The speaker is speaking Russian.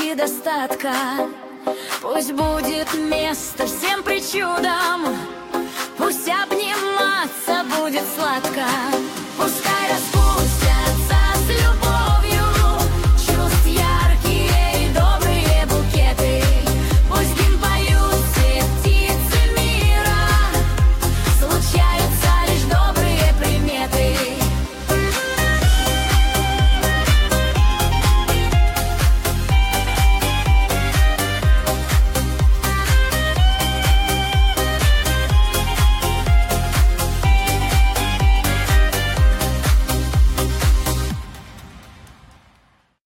и достатка. Пусть будет место всем причудам, пусть обниматься будет сладко. Пускай распустится